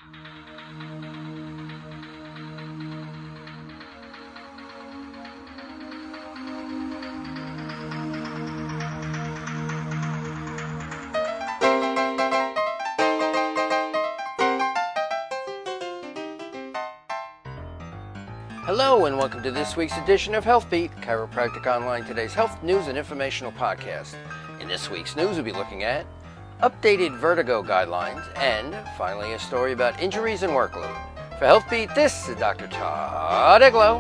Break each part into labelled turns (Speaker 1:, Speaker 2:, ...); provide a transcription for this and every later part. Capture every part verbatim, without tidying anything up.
Speaker 1: Hello and welcome to this week's edition of Health Beat, Chiropractic Online Today's health news and informational podcast. In this week's news, we'll be looking at updated vertigo guidelines and, finally, a story about injuries and workload. For Health Beat, this is Doctor Todd Eglow.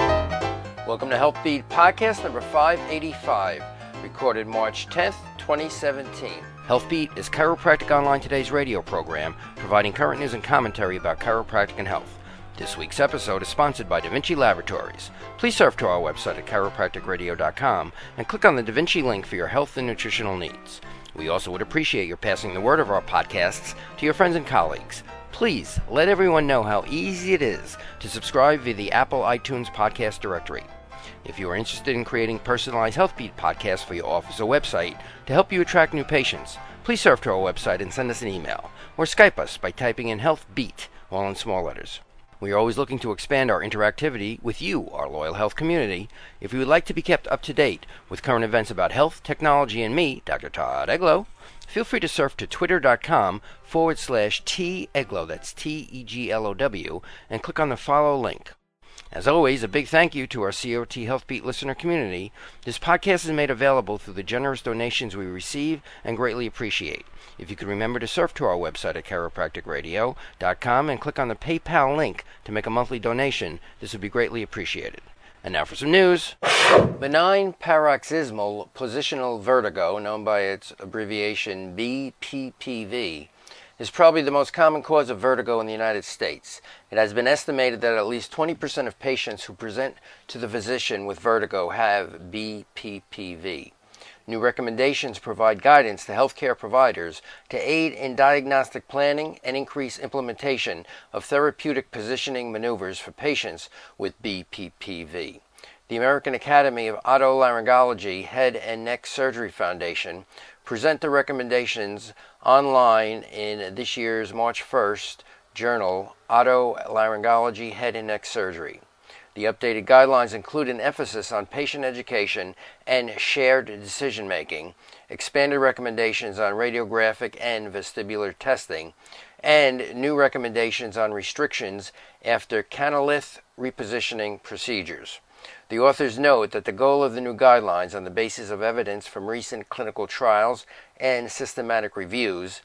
Speaker 1: Welcome to Health Beat podcast number five eighty-five, recorded March tenth, twenty seventeen. Health Beat is Chiropractic Online Today's radio program, providing current news and commentary about chiropractic and health. This week's episode is sponsored by Da Vinci Laboratories. Please surf to our website at chiropractic radio dot com and click on the Da Vinci link for your health and nutritional needs. We also would appreciate your passing the word of our podcasts to your friends and colleagues. Please let everyone know how easy it is to subscribe via the Apple iTunes podcast directory. If you are interested in creating personalized Health Beat podcasts for your office or website to help you attract new patients, please surf to our website and send us an email, or Skype us by typing in Health Beat, all in small letters. We are always looking to expand our interactivity with you, our loyal health community. If you would like to be kept up to date with current events about health, technology, and me, Doctor Todd Eglow, feel free to surf to twitter.com forward slash T-Eglow, that's T E G L O W, and click on the follow link. As always, a big thank you to our C O T Health Beat listener community. This podcast is made available through the generous donations we receive and greatly appreciate. If you could remember to surf to our website at chiropractic radio dot com and click on the PayPal link to make a monthly donation, this would be greatly appreciated. And now for some news. Benign paroxysmal positional vertigo, known by its abbreviation B P P V, is probably the most common cause of vertigo in the United States. It has been estimated that at least twenty percent of patients who present to the physician with vertigo have B P P V. New recommendations provide guidance to healthcare providers to aid in diagnostic planning and increase implementation of therapeutic positioning maneuvers for patients with B P P V. The American Academy of Otolaryngology Head and Neck Surgery Foundation present the recommendations online in this year's March first journal, Otolaryngology Head and Neck Surgery. The updated guidelines include an emphasis on patient education and shared decision-making, expanded recommendations on radiographic and vestibular testing, and new recommendations on restrictions after canalith repositioning procedures. The authors note that the goal of the new guidelines, on the basis of evidence from recent clinical trials and systematic reviews,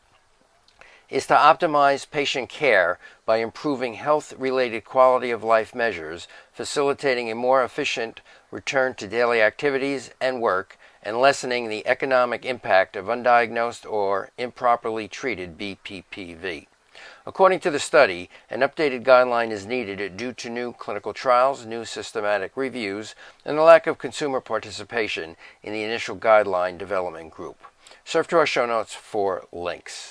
Speaker 1: is to optimize patient care by improving health-related quality of life measures, facilitating a more efficient return to daily activities and work, and lessening the economic impact of undiagnosed or improperly treated B P P V. According to the study, an updated guideline is needed due to new clinical trials, new systematic reviews, and the lack of consumer participation in the initial guideline development group. Surf to our show notes for links.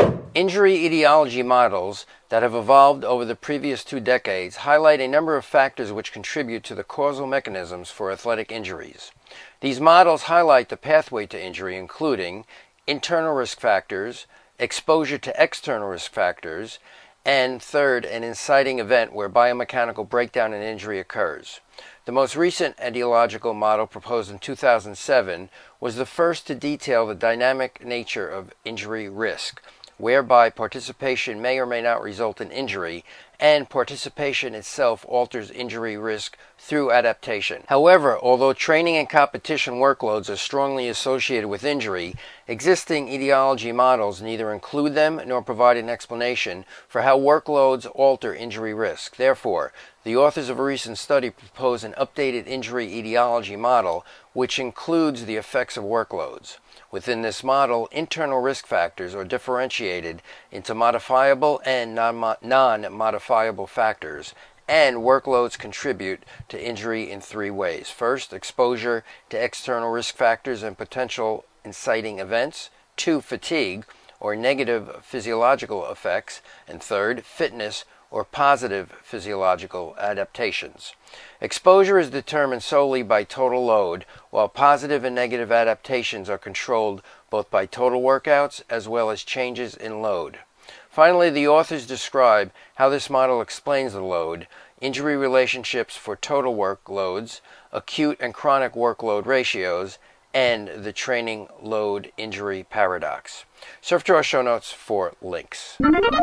Speaker 1: Injury etiology models that have evolved over the previous two decades highlight a number of factors which contribute to the causal mechanisms for athletic injuries. These models highlight the pathway to injury, including internal risk factors, exposure to external risk factors, and third, an inciting event where biomechanical breakdown and injury occurs. The most recent etiological model, proposed in two thousand seven, was the first to detail the dynamic nature of injury risk, whereby participation may or may not result in injury, and participation itself alters injury risk through adaptation. However, although training and competition workloads are strongly associated with injury, existing etiology models neither include them nor provide an explanation for how workloads alter injury risk. Therefore, the authors of a recent study propose an updated injury etiology model which includes the effects of workloads. Within this model, internal risk factors are differentiated into modifiable and non-modifiable factors, and workloads contribute to injury in three ways. First, exposure to external risk factors and potential inciting events. Two, fatigue or negative physiological effects. And third, fitness or positive physiological adaptations. Exposure is determined solely by total load, while positive and negative adaptations are controlled both by total workouts as well as changes in load. Finally, the authors describe how this model explains the load, injury relationships for total workloads, acute and chronic workload ratios, and the training load injury paradox. Surf to our show notes for links.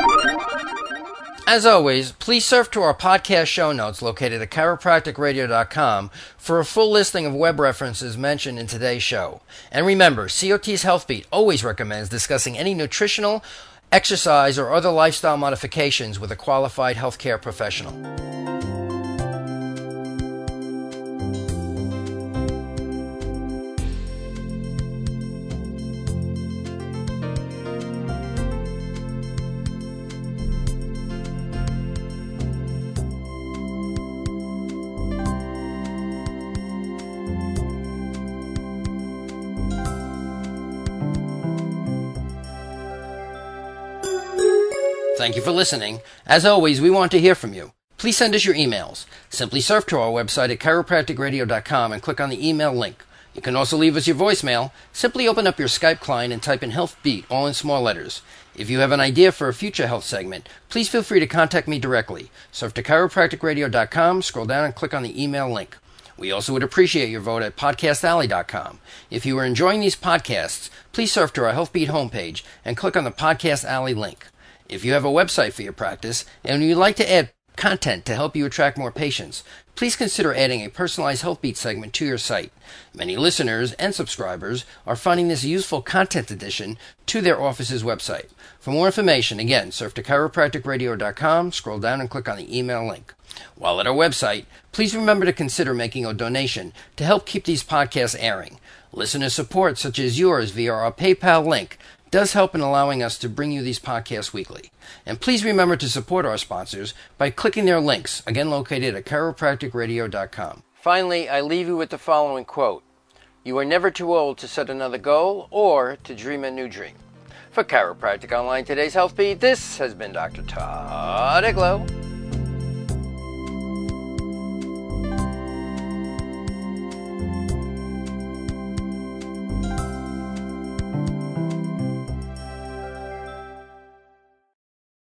Speaker 1: As always, please surf to our podcast show notes located at chiropractic radio dot com for a full listing of web references mentioned in today's show. And remember, C O T's HealthBeat always recommends discussing any nutritional, exercise, or other lifestyle modifications with a qualified healthcare professional. Thank you for listening. As always, we want to hear from you. Please send us your emails. Simply surf to our website at chiropractic radio dot com and click on the email link. You can also leave us your voicemail. Simply open up your Skype client and type in HealthBeat, all in small letters. If you have an idea for a future health segment, please feel free to contact me directly. Surf to chiropractic radio dot com, scroll down and click on the email link. We also would appreciate your vote at podcast alley dot com. If you are enjoying these podcasts, please surf to our HealthBeat homepage and click on the Podcast Alley link. If you have a website for your practice and you'd like to add content to help you attract more patients, please consider adding a personalized HealthBeat segment to your site. Many listeners and subscribers are finding this useful content addition to their office's website. For more information, again, surf to chiropractic radio dot com, scroll down and click on the email link. While at our website, please remember to consider making a donation to help keep these podcasts airing. Listener support, such as yours via our PayPal link, does help in allowing us to bring you these podcasts weekly. And please remember to support our sponsors by clicking their links, again located at chiropractic radio dot com. Finally, I leave you with the following quote: "You are never too old to set another goal or to dream a new dream." For Chiropractic Online, today's HealthBeat, this has been Doctor Todd Iglo.